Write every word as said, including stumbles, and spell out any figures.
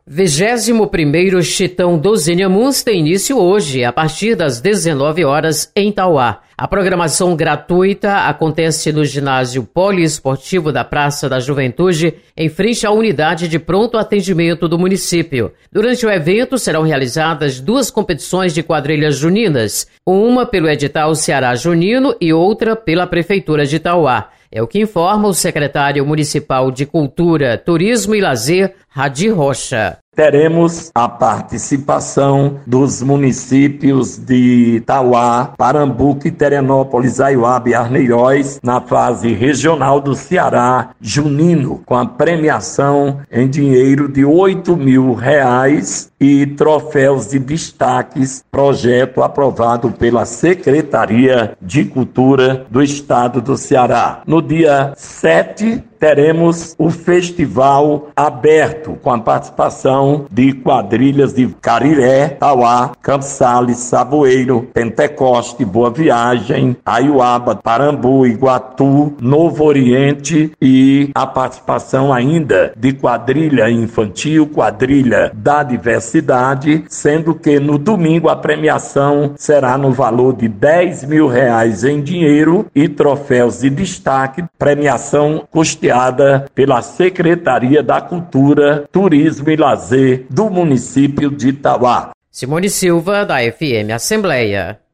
vigésimo primeiro Chitão dos Inhamuns tem início hoje, a partir das dezenove horas, em Tauá. A programação gratuita acontece no ginásio poliesportivo da Praça da Juventude, em frente à unidade de pronto atendimento do município. Durante o evento serão realizadas duas competições de quadrilhas juninas, uma pelo edital Ceará Junino e outra pela Prefeitura de Tauá. É o que informa o secretário municipal de Cultura, Turismo e Lazer, Radi Rocha. Teremos a participação dos municípios de Tauá, Parambuco, Terenópolis, Aiuaba e Arneiroz na fase regional do Ceará Junino, com a premiação em dinheiro de oito mil reais e troféus de destaques, projeto aprovado pela Secretaria de Cultura do Estado do Ceará. No dia sete, teremos o festival aberto, com a participação de quadrilhas de Cariré, Tauá, Campos Sales, Saboeiro, Pentecoste, Boa Viagem, Aiuaba, Parambu, Iguatu, Novo Oriente e a participação ainda de quadrilha infantil, quadrilha da diversidade, sendo que no domingo a premiação será no valor de dez mil reais em dinheiro e troféus de destaque, premiação custeada pela Secretaria da Cultura, Turismo e Lazer do município de Tauá. Simone Silva, da F M Assembleia.